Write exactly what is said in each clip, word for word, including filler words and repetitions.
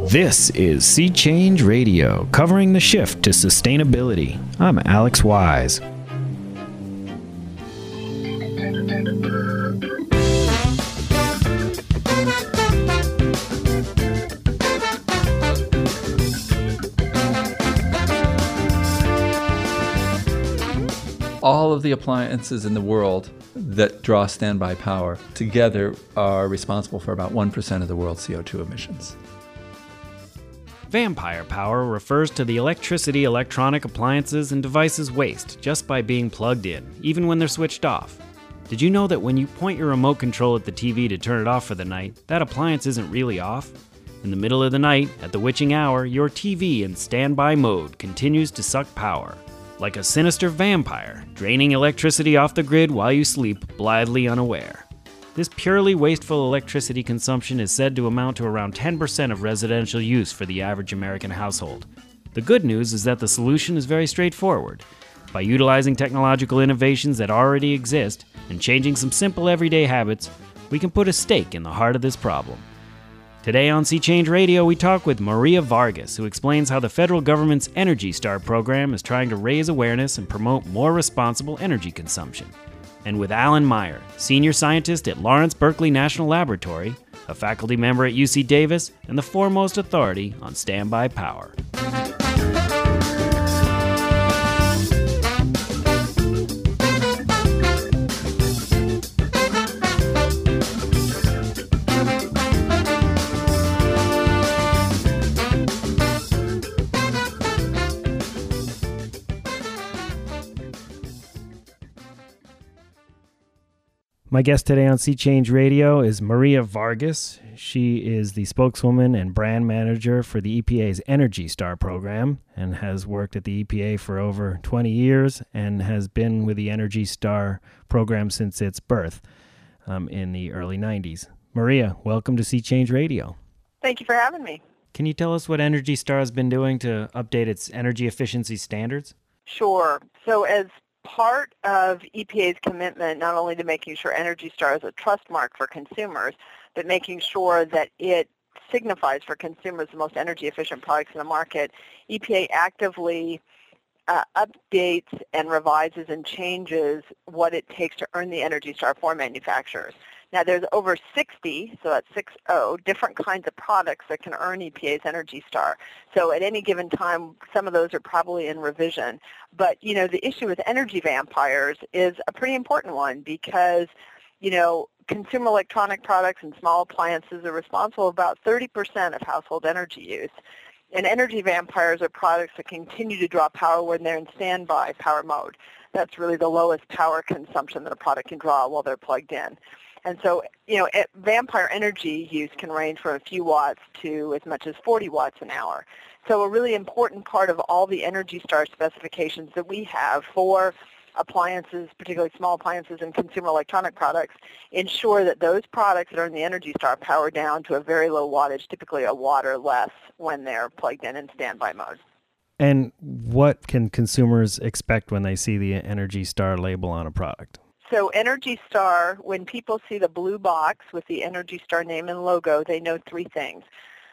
This is Sea Change Radio, covering the shift to sustainability. I'm Alex Wise. All of the appliances in the world that draw standby power together are responsible for about one percent of the world's C O two emissions. Vampire power refers to the electricity electronic appliances and devices waste just by being plugged in, even when they're switched off. Did you know that when you point your remote control at the T V to turn it off for the night, that appliance isn't really off? In the middle of the night, at the witching hour, your T V in standby mode continues to suck power. Like a sinister vampire, draining electricity off the grid while you sleep, blithely unaware. This purely wasteful electricity consumption is said to amount to around ten percent of residential use for the average American household. The good news is that the solution is very straightforward. By utilizing technological innovations that already exist and changing some simple everyday habits, we can put a stake in the heart of this problem. Today on Sea Change Radio, we talk with Maria Vargas, who explains how the federal government's Energy Star program is trying to raise awareness and promote more responsible energy consumption. And with Alan Meyer, senior scientist at Lawrence Berkeley National Laboratory, a faculty member at U C Davis, and the foremost authority on standby power. My guest today on Sea Change Radio is Maria Vargas. She is the spokeswoman and brand manager for the E P A's Energy Star program and has worked at the E P A for over twenty years and has been with the Energy Star program since its birth um, in the early nineties. Maria, welcome to Sea Change Radio. Thank you for having me. Can you tell us what Energy Star has been doing to update its energy efficiency standards? Sure. So as part of E P A's commitment not only to making sure Energy Star is a trust mark for consumers, but making sure that it signifies for consumers the most energy efficient products in the market, E P A actively uh, updates and revises and changes what it takes to earn the Energy Star for manufacturers. Now, there's over sixty, so that's six zero, different kinds of products that can earn E P A's Energy Star. So at any given time, some of those are probably in revision. But, you know, the issue with energy vampires is a pretty important one because, you know, consumer electronic products and small appliances are responsible for about thirty percent of household energy use. And energy vampires are products that continue to draw power when they're in standby power mode. That's really the lowest power consumption that a product can draw while they're plugged in. And so, you know, it, vampire energy use can range from a few watts to as much as forty watts an hour. So a really important part of all the Energy Star specifications that we have for appliances, particularly small appliances and consumer electronic products, ensure that those products that are in the Energy Star power down to a very low wattage, typically a watt or less, when they're plugged in in standby mode. And what can consumers expect when they see the Energy Star label on a product? So Energy Star, when people see the blue box with the Energy Star name and logo, they know three things.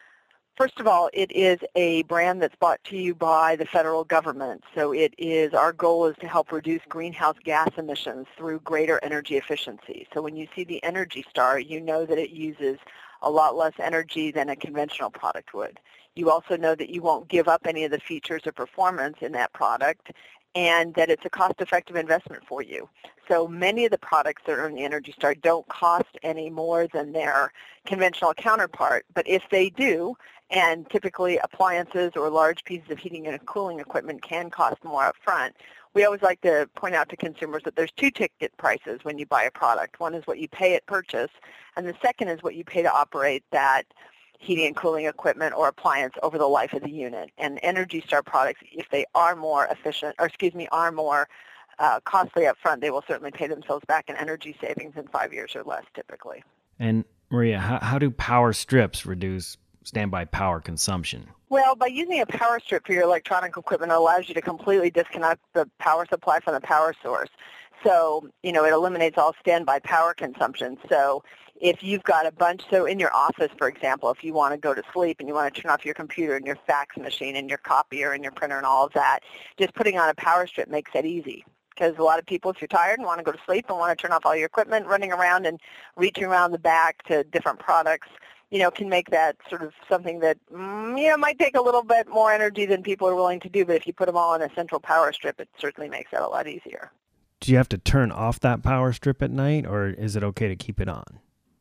First of all, it is a brand that's brought to you by the federal government. So it is, our goal is to help reduce greenhouse gas emissions through greater energy efficiency. So when you see the Energy Star, you know that it uses a lot less energy than a conventional product would. You also know that you won't give up any of the features or performance in that product, and that it's a cost-effective investment for you. So many of the products that are in the Energy Star don't cost any more than their conventional counterpart, but if they do, and typically appliances or large pieces of heating and cooling equipment can cost more up front, we always like to point out to consumers that there's two ticket prices when you buy a product. One is what you pay at purchase, and the second is what you pay to operate that heating and cooling equipment or appliance over the life of the unit. And Energy Star products, if they are more efficient, or excuse me, are more uh, costly up front, they will certainly pay themselves back in energy savings in five years or less typically. And Maria, how, how do power strips reduce standby power consumption? Well, by using a power strip for your electronic equipment, it allows you to completely disconnect the power supply from the power source. So, you know, it eliminates all standby power consumption. So if you've got a bunch, so in your office, for example, if you want to go to sleep and you want to turn off your computer and your fax machine and your copier and your printer and all of that, just putting on a power strip makes that easy. Because a lot of people, if you're tired and want to go to sleep and want to turn off all your equipment, running around and reaching around the back to different products, you know, can make that sort of something that, mm, you know, might take a little bit more energy than people are willing to do. But if you put them all on a central power strip, it certainly makes that a lot easier. Do you have to turn off that power strip at night, or is it okay to keep it on?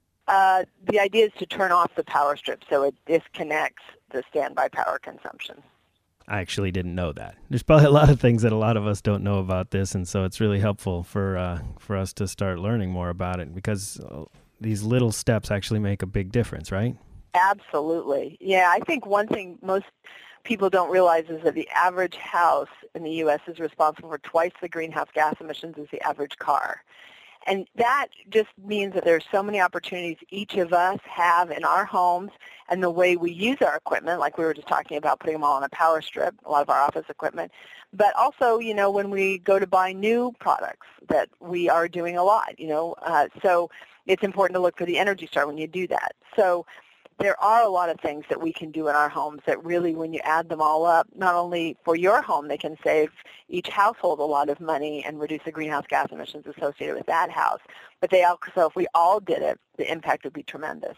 Uh, the idea is to turn off the power strip so it disconnects the standby power consumption. I actually didn't know that. There's probably a lot of things that a lot of us don't know about this, and so it's really helpful for uh, for us to start learning more about it, because uh, these little steps actually make a big difference, right? Absolutely. Yeah, I think one thing most people don't realize is that the average house in the U S is responsible for twice the greenhouse gas emissions as the average car. And that just means that there's so many opportunities each of us have in our homes and the way we use our equipment, like we were just talking about putting them all on a power strip, a lot of our office equipment, but also, you know, when we go to buy new products that we are doing a lot, you know, uh, so it's important to look for the Energy Star when you do that. So there are a lot of things that we can do in our homes that really, when you add them all up, not only for your home, they can save each household a lot of money and reduce the greenhouse gas emissions associated with that house, but they also, if we all did it, the impact would be tremendous.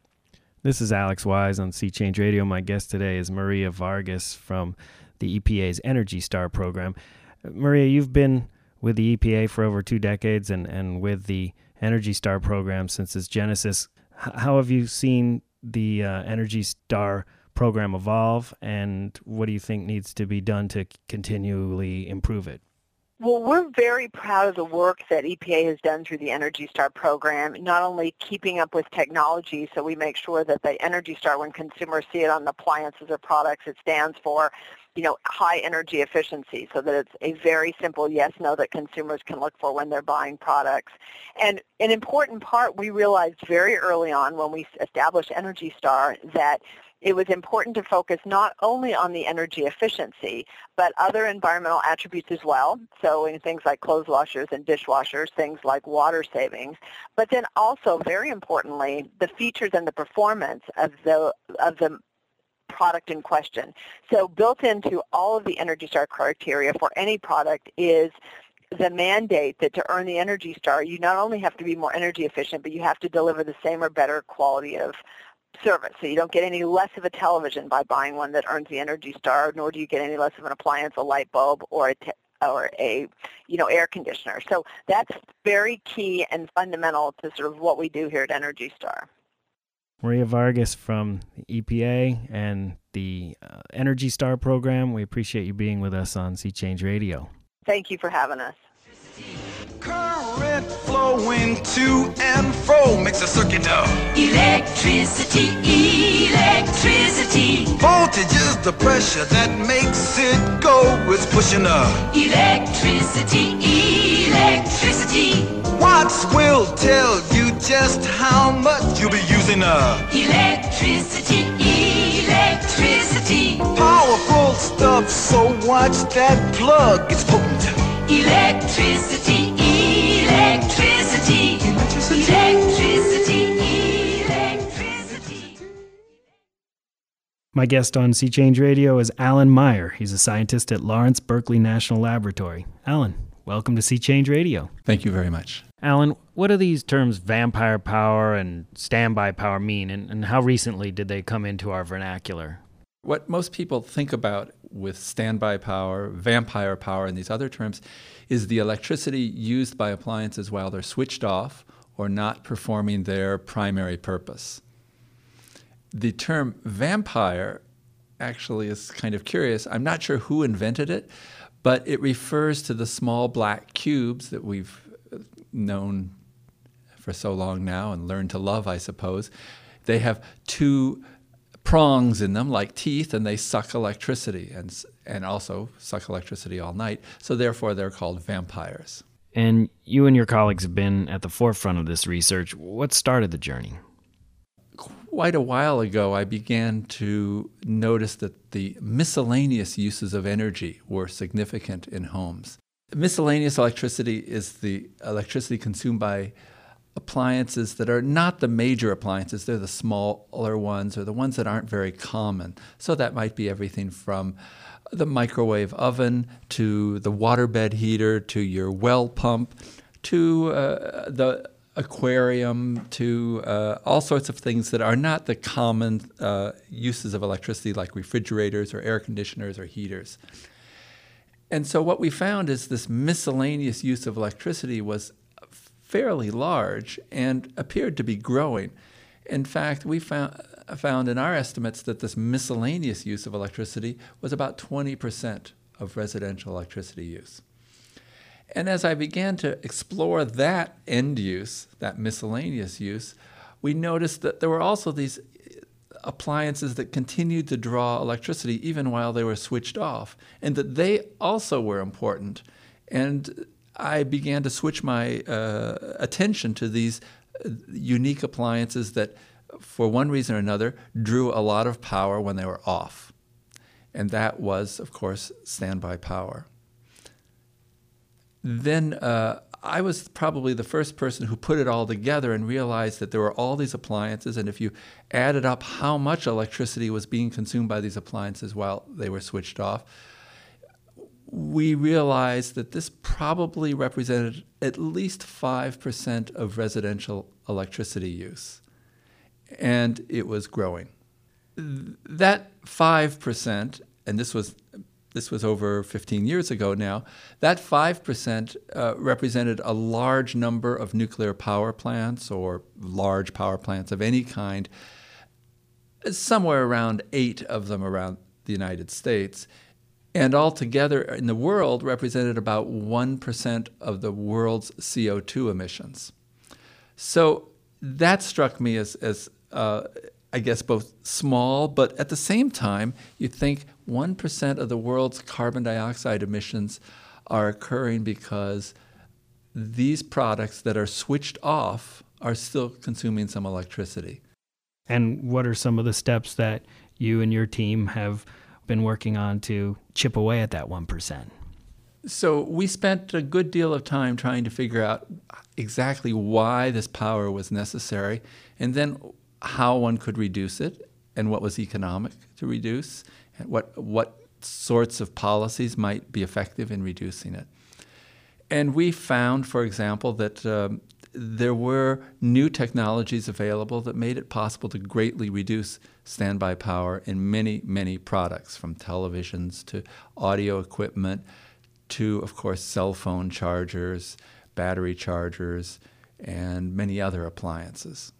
This is Alex Wise on Sea Change Radio. My guest today is Maria Vargas from the E P A's Energy Star program. Maria, you've been with the E P A for over two decades and, and with the Energy Star program since its genesis. H- how have you seen the uh, Energy Star program evolve, and what do you think needs to be done to continually improve it? Well, we're very proud of the work that E P A has done through the Energy Star program, not only keeping up with technology, so we make sure that the Energy Star, when consumers see it on the appliances or products, it stands for, you know, high energy efficiency, so that it's a very simple yes-no that consumers can look for when they're buying products. And an important part we realized very early on when we established Energy Star that it was important to focus not only on the energy efficiency, but other environmental attributes as well. So in things like clothes washers and dishwashers, things like water savings, but then also, very importantly, the features and the performance of the of the product in question. So built into all of the Energy Star criteria for any product is the mandate that to earn the Energy Star, you not only have to be more energy efficient, but you have to deliver the same or better quality of service. So you don't get any less of a television by buying one that earns the Energy Star, nor do you get any less of an appliance, a light bulb, or a, te- or a you know, air conditioner. So that's very key and fundamental to sort of what we do here at Energy Star. Maria Vargas from the E P A and the uh, Energy Star program. We appreciate you being with us on Sea Change Radio. Thank you for having us. Current flowing to and fro makes a circuit of electricity, electricity. Voltage is the pressure that makes it go. It's pushing up Electricity, electricity. Watts will tell you just how much you'll be using up Electricity, electricity. Powerful stuff, so watch that plug. It's potent. Electricity, electricity. Electricity, electricity. My guest on Sea Change Radio is Alan Meyer. He's a scientist at Lawrence Berkeley National Laboratory. Alan, welcome to Sea Change Radio. Thank you very much. Alan, what do these terms vampire power and standby power mean, and, and how recently did they come into our vernacular? What most people think about with standby power, vampire power, and these other terms is the electricity used by appliances while they're switched off or not performing their primary purpose. The term vampire actually is kind of curious. I'm not sure who invented it, but it refers to the small black cubes that we've known for so long now and learned to love, I suppose. They have two prongs in them like teeth, and they suck electricity and and also suck electricity all night. So therefore, they're called vampires. And you and your colleagues have been at the forefront of this research. What started the journey? Quite a while ago, I began to notice that the miscellaneous uses of energy were significant in homes. Miscellaneous electricity is the electricity consumed by appliances that are not the major appliances. They're the smaller ones or the ones that aren't very common. So that might be everything from the microwave oven to the waterbed heater to your well pump to uh, the aquarium to uh, all sorts of things that are not the common uh, uses of electricity like refrigerators or air conditioners or heaters. And so what we found is this miscellaneous use of electricity was fairly large and appeared to be growing. In fact, we found, found in our estimates that this miscellaneous use of electricity was about twenty percent of residential electricity use. And as I began to explore that end use, that miscellaneous use, we noticed that there were also these appliances that continued to draw electricity even while they were switched off, and that they also were important. And I began to switch my uh, attention to these unique appliances that, for one reason or another, drew a lot of power when they were off. And that was, of course, standby power. Then uh, I was probably the first person who put it all together and realized that there were all these appliances, and if you added up how much electricity was being consumed by these appliances while they were switched off, we realized that this probably represented at least five percent of residential electricity use, and it was growing. That five percent, and this was This was over fifteen years ago now, that five percent uh, represented a large number of nuclear power plants or large power plants of any kind, somewhere around eight of them around the United States, and altogether in the world represented about one percent of the world's C O two emissions. So that struck me as, as uh, I guess, both small, but at the same time, you think one percent of the world's carbon dioxide emissions are occurring because these products that are switched off are still consuming some electricity. And what are some of the steps that you and your team have been working on to chip away at that one percent? So we spent a good deal of time trying to figure out exactly why this power was necessary, and then how one could reduce it, and what was economic to reduce, and what what sorts of policies might be effective in reducing it. And we found, for example, that um, there were new technologies available that made it possible to greatly reduce standby power in many, many products, from televisions to audio equipment to, of course, cell phone chargers, battery chargers, and many other appliances.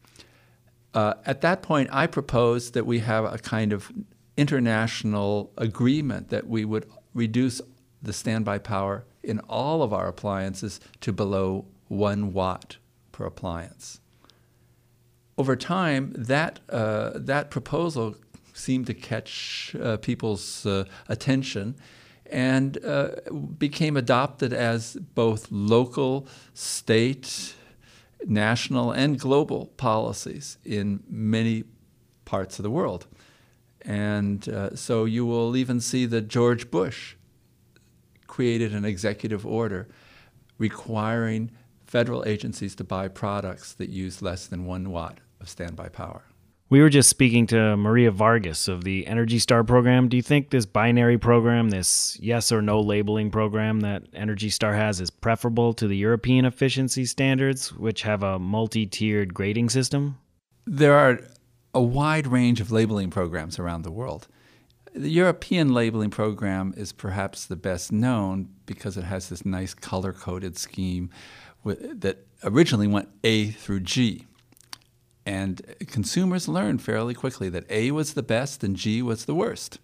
Uh, at that point, I proposed that we have a kind of international agreement that we would reduce the standby power in all of our appliances to below one watt per appliance. Over time, that, uh, that proposal seemed to catch uh, people's uh, attention and uh, became adopted as both local, state, national, and global policies in many parts of the world. And uh, so you will even see that George Bush created an executive order requiring federal agencies to buy products that use less than one watt of standby power. We were just speaking to Maria Vargas of the Energy Star program. Do you think this binary program, this yes or no labeling program that Energy Star has, is preferable to the European efficiency standards, which have a multi-tiered grading system? There are a wide range of labeling programs around the world. The European labeling program is perhaps the best known because it has this nice color-coded scheme with, that originally went A through G. And consumers learned fairly quickly that A was the best and G was the worst.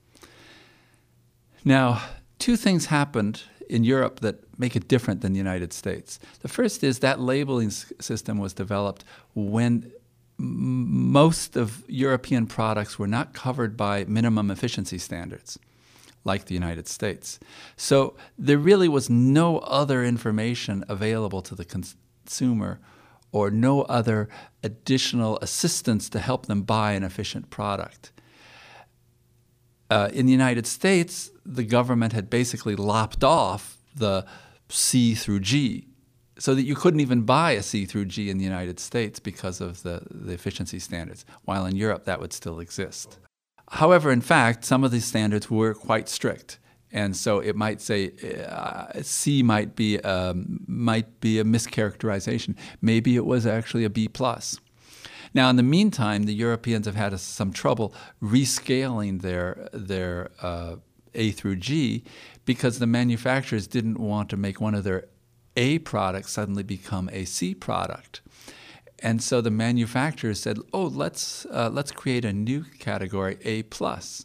Now, two things happened in Europe that make it different than the United States. The first is that labeling s- system was developed when m- most of European products were not covered by minimum efficiency standards, like the United States. So there really was no other information available to the cons- consumer or no other additional assistance to help them buy an efficient product. Uh, in the United States, the government had basically lopped off the C through G, so that you couldn't even buy a C through G in the United States because of the, the efficiency standards, while in Europe that would still exist. However, in fact, some of these standards were quite strict. And so it might say uh, C might be um, might be a mischaracterization. Maybe it was actually a B plus. Now, in the meantime, the Europeans have had some trouble rescaling their their uh, A through G because the manufacturers didn't want to make one of their A products suddenly become a C product. And so the manufacturers said, "Oh, let's uh, let's create a new category, A plus."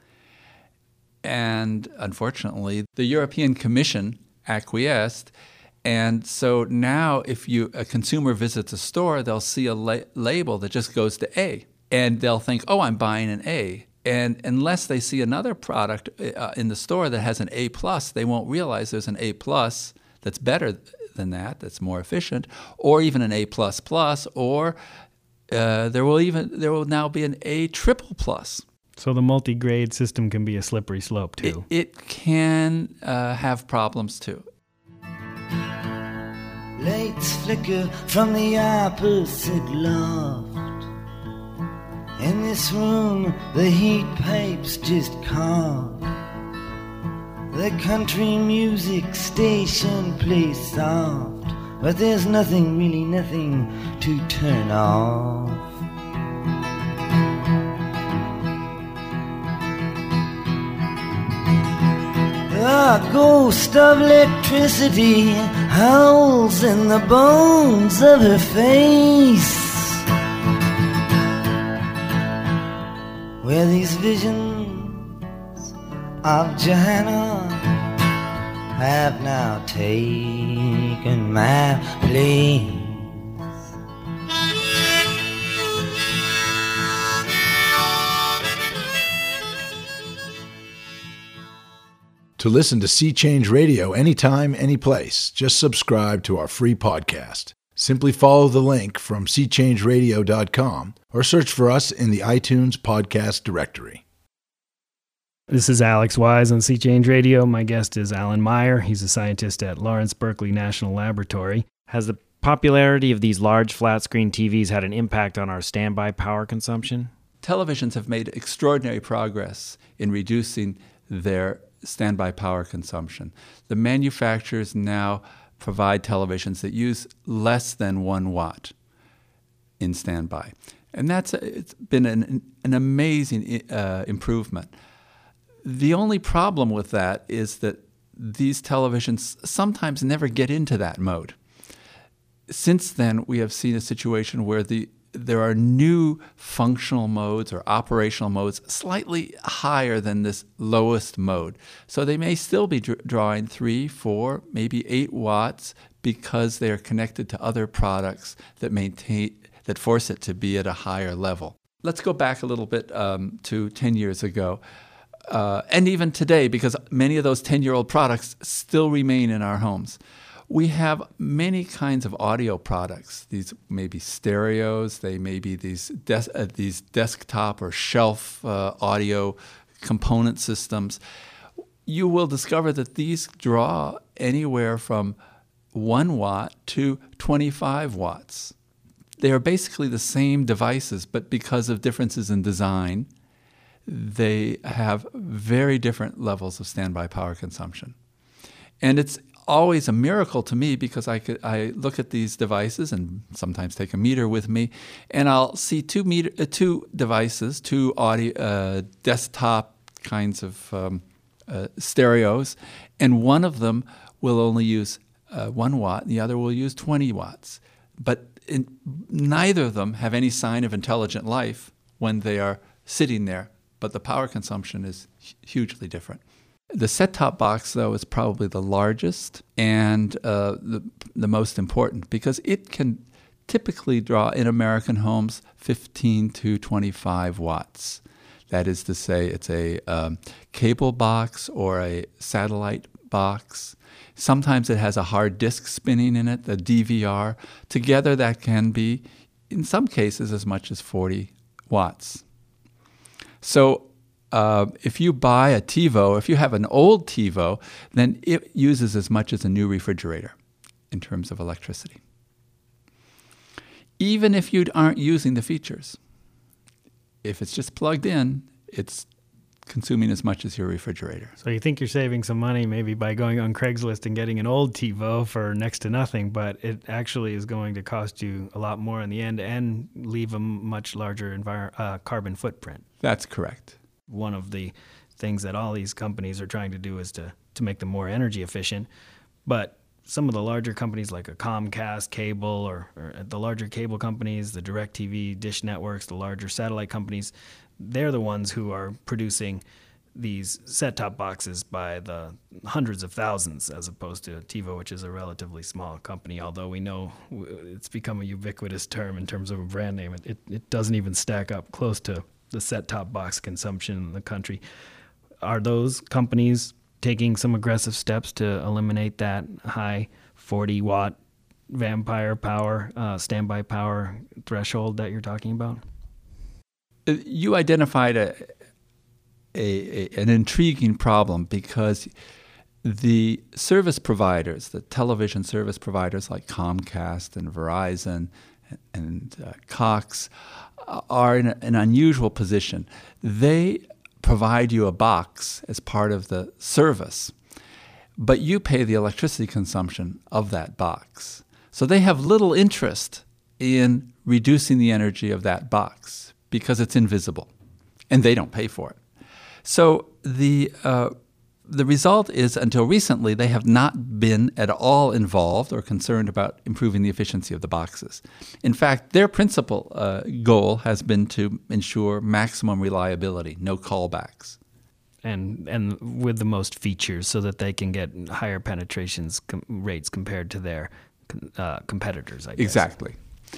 And unfortunately, the European Commission acquiesced. And so now if you a consumer visits a store, they'll see a la- label that just goes to A. And they'll think, oh, I'm buying an A. And unless they see another product uh, in the store that has an A plus, they won't realize there's an A plus that's better than that, that's more efficient, or even an A plus plus, or uh, there will even there will now be an A triple plus. So the multi-grade system can be a slippery slope, too. It, it can uh, have problems, too. Lights flicker from the opposite loft. In this room, the heat pipes just cough. The country music station plays soft, but there's nothing, really nothing to turn off. The ghost of electricity howls in the bones of her face, where these visions of Johanna have now taken my place. To listen to Sea Change Radio anytime, anyplace, just subscribe to our free podcast. Simply follow the link from sea change radio dot com or search for us in the iTunes podcast directory. This is Alex Wise on Sea Change Radio. My guest is Alan Meyer. He's a scientist at Lawrence Berkeley National Laboratory. Has the popularity of these large flat-screen T Vs had an impact on our standby power consumption? Televisions have made extraordinary progress in reducing their standby power consumption. The manufacturers now provide televisions that use less than one watt in standby. And that's it's been an, an amazing uh, improvement. The only problem with that is that these televisions sometimes never get into that mode. Since then, we have seen a situation where the there are new functional modes or operational modes slightly higher than this lowest mode. So they may still be dr- drawing three, four, maybe eight watts because they are connected to other products that maintain that force it to be at a higher level. Let's go back a little bit um, to ten years ago. Uh, and even today, because many of those ten-year-old products still remain in our homes. We have many kinds of audio products. These may be stereos. They may be these des- uh, these desktop or shelf uh, audio component systems. You will discover that these draw anywhere from one watt to twenty-five watts. They are basically the same devices, but because of differences in design, they have very different levels of standby power consumption. And it's always a miracle to me because I could I look at these devices and sometimes take a meter with me, and I'll see two meter uh, two devices, two audio uh, desktop kinds of um, uh, stereos, and one of them will only use uh, one watt, and the other will use twenty watts. But in, neither of them have any sign of intelligent life when they are sitting there. But the power consumption is hugely different. The set-top box, though, is probably the largest and uh, the, the most important because it can typically draw in American homes fifteen to twenty-five watts. That is to say, it's a um, cable box or a satellite box. Sometimes it has a hard disk spinning in it, the D V R. Together, that can be, in some cases, as much as forty watts. So uh, if you buy a TiVo, if you have an old TiVo, then it uses as much as a new refrigerator in terms of electricity, even if you aren't using the features. If it's just plugged in, it's consuming as much as your refrigerator. So you think you're saving some money maybe by going on Craigslist and getting an old TiVo for next to nothing, but it actually is going to cost you a lot more in the end and leave a much larger envir- uh, carbon footprint. That's correct. One of the things that all these companies are trying to do is to, to make them more energy efficient. But some of the larger companies like a Comcast cable or, or the larger cable companies, the DirecTV, Dish Networks, the larger satellite companies, they're the ones who are producing these set-top boxes by the hundreds of thousands as opposed to TiVo, which is a relatively small company, although we know it's become a ubiquitous term in terms of a brand name. It, it, it doesn't even stack up close to the set-top box consumption in the country. Are those companies taking some aggressive steps to eliminate that high forty watt vampire power, uh, standby power threshold that you're talking about? You identified a, a, a an intriguing problem because the service providers, the television service providers like Comcast and Verizon and, and uh, Cox, are in a, an unusual position. They provide you a box as part of the service, but you pay the electricity consumption of that box. So they have little interest in reducing the energy of that box because it's invisible, and they don't pay for it. So the uh, the result is, until recently, they have not been at all involved or concerned about improving the efficiency of the boxes. In fact, their principal uh, goal has been to ensure maximum reliability, no callbacks. And and with the most features so that they can get higher penetrations com- rates compared to their uh, competitors, I guess. Exactly.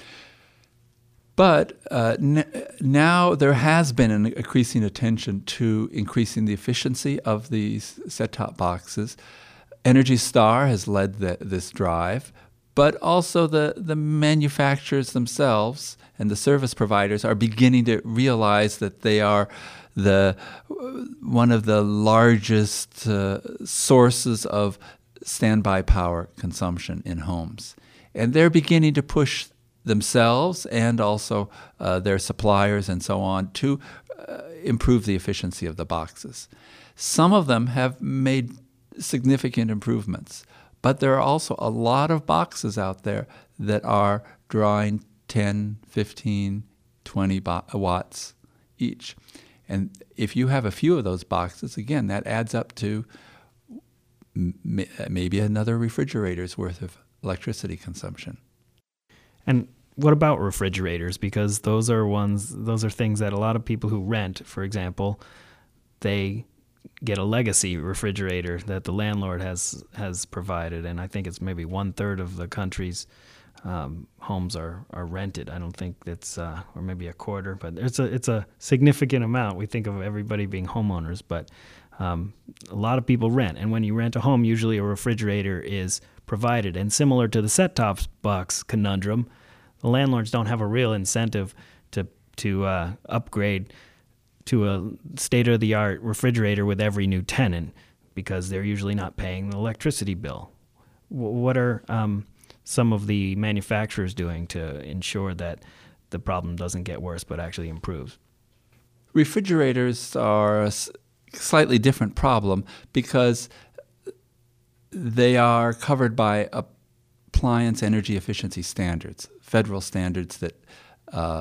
But uh, n- now there has been an increasing attention to increasing the efficiency of these set-top boxes. Energy Star has led the, this drive, but also the, the manufacturers themselves and the service providers are beginning to realize that they are the one of the largest uh, sources of standby power consumption in homes. And they're beginning to push themselves and also uh, their suppliers and so on to uh, improve the efficiency of the boxes. Some of them have made significant improvements, but there are also a lot of boxes out there that are drawing ten, fifteen, twenty watts each. And if you have a few of those boxes, again, that adds up to m- maybe another refrigerator's worth of electricity consumption. And what about refrigerators? Because those are ones, those are things that a lot of people who rent, for example, they get a legacy refrigerator that the landlord has has provided, and I think it's maybe one third of the country's um, homes are, are rented. I don't think it's uh, or maybe a quarter, but it's a it's a significant amount. We think of everybody being homeowners, but um, a lot of people rent, and when you rent a home, usually a refrigerator is provided. And similar to the set-top box conundrum, the landlords don't have a real incentive to to uh, upgrade to a state-of-the-art refrigerator with every new tenant because they're usually not paying the electricity bill. W- what are um, some of the manufacturers doing to ensure that the problem doesn't get worse but actually improves? Refrigerators are a s- slightly different problem because they are covered by appliance energy efficiency standards, federal standards that uh,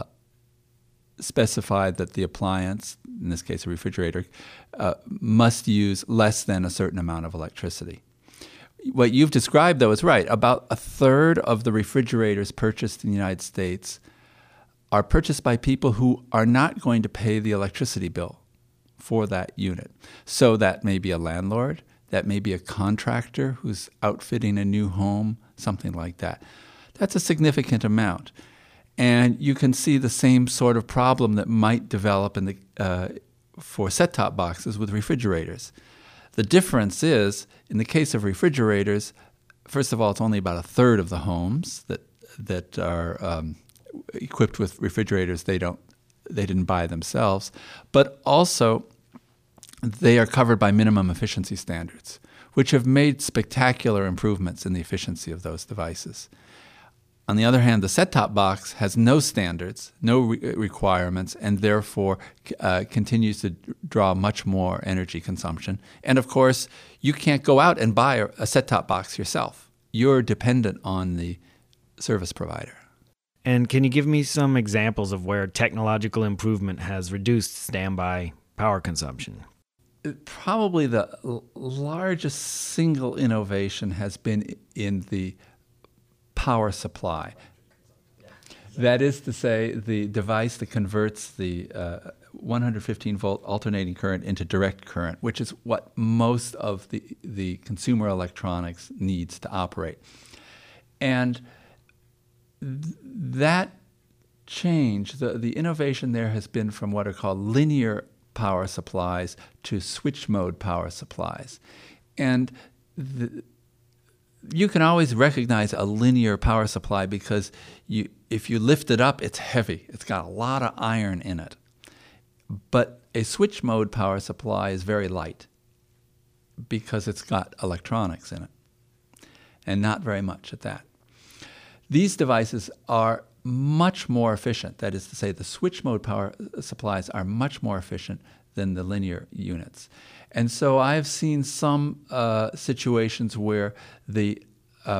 specify that the appliance, in this case a refrigerator, uh, must use less than a certain amount of electricity. What you've described, though, is right. About a third of the refrigerators purchased in the United States are purchased by people who are not going to pay the electricity bill for that unit. So that may be a landlord, that may be a contractor who's outfitting a new home, something like that. That's a significant amount. And you can see the same sort of problem that might develop in the uh, for set-top boxes with refrigerators. The difference is, in the case of refrigerators, first of all, it's only about a third of the homes that that are um, equipped with refrigerators they don't they didn't buy themselves. But also, they are covered by minimum efficiency standards, which have made spectacular improvements in the efficiency of those devices. On the other hand, the set-top box has no standards, no re- requirements, and therefore uh, continues to d- draw much more energy consumption. And of course, you can't go out and buy a, a set-top box yourself. You're dependent on the service provider. And can you give me some examples of where technological improvement has reduced standby power consumption? Probably the l- largest single innovation has been in the power supply. That is to say, the device that converts the uh, one hundred fifteen volt alternating current into direct current, which is what most of the, the consumer electronics needs to operate. And th- that change, the, the innovation there has been from what are called linear power supplies to switch mode power supplies. And the, you can always recognize a linear power supply because you, if you lift it up, it's heavy. It's got a lot of iron in it. But a switch mode power supply is very light because it's got electronics in it, and not very much at that. These devices are much more efficient. That is to say, the switch mode power supplies are much more efficient than the linear units. And so I've seen some uh, situations where the uh,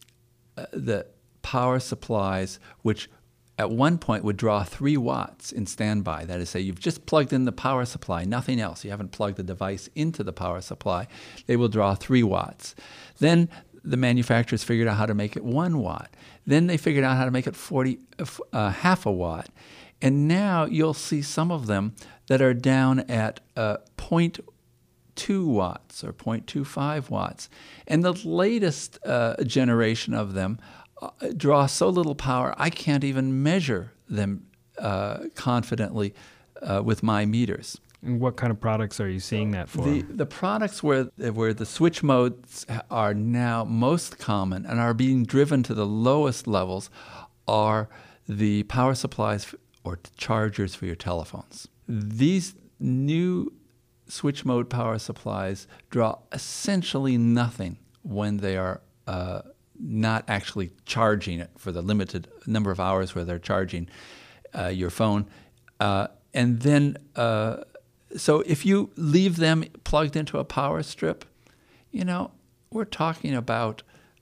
the power supplies, which at one point would draw three watts in standby, that is to say, you've just plugged in the power supply, nothing else. You haven't plugged the device into the power supply. They will draw three watts. Then the manufacturers figured out how to make it one watt. Then they figured out how to make it forty, uh, half a watt. And now you'll see some of them that are down at uh, zero point two watts or zero point two five watts. And the latest uh, generation of them uh, draw so little power, I can't even measure them uh, confidently uh, with my meters. And what kind of products are you seeing that for? The, the products where, where the switch modes are now most common and are being driven to the lowest levels are the power supplies or chargers for your telephones. These new switch mode power supplies draw essentially nothing when they are uh, not actually charging it for the limited number of hours where they're charging uh, your phone. Uh, and then, uh, so if you leave them plugged into a power strip, you know, we're talking about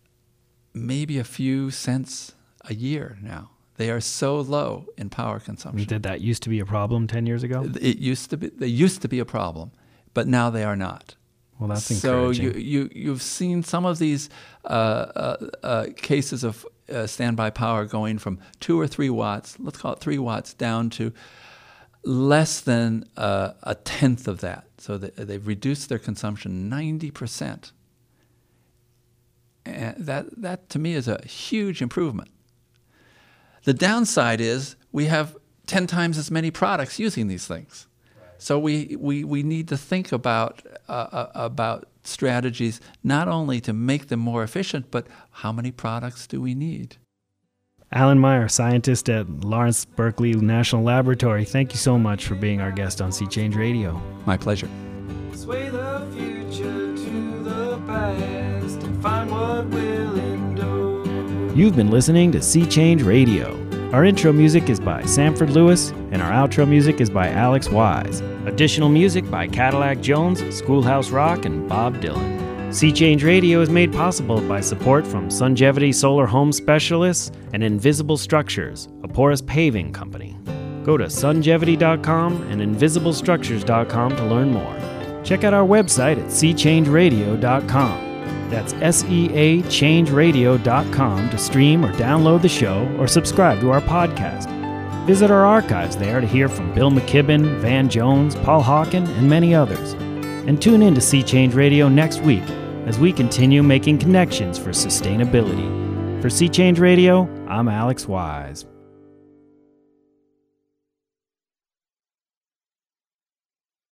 maybe a few cents a year now. They are so low in power consumption. Did that used to be a problem ten years ago? It used to be. They used to be a problem, but now they are not. Well, that's so encouraging. you you you've seen some of these uh, uh, uh, cases of uh, standby power going from two or three watts, let's call it three watts, down to less than uh, a tenth of that. So that they've reduced their consumption ninety percent. And that that to me is a huge improvement. The downside is we have ten times as many products using these things. So we, we, we need to think about uh, about strategies not only to make them more efficient, but how many products do we need? Alan Meyer, scientist at Lawrence Berkeley National Laboratory, thank you so much for being our guest on Sea Change Radio. My pleasure. Sway the future to the past and find what will endure. You've been listening to Sea Change Radio. Our intro music is by Sanford Lewis, and our outro music is by Alex Wise. Additional music by Cadillac Jones, Schoolhouse Rock, and Bob Dylan. Sea Change Radio is made possible by support from Sungevity Solar Home Specialists and Invisible Structures, a porous paving company. Go to sungevity dot com and invisible structures dot com to learn more. Check out our website at sea change radio dot com. That's S E A change radio dot com to stream or download the show or subscribe to our podcast. Visit our archives there to hear from Bill McKibben, Van Jones, Paul Hawken, and many others. And tune in to Sea Change Radio next week as we continue making connections for sustainability. For Sea Change Radio, I'm Alex Wise.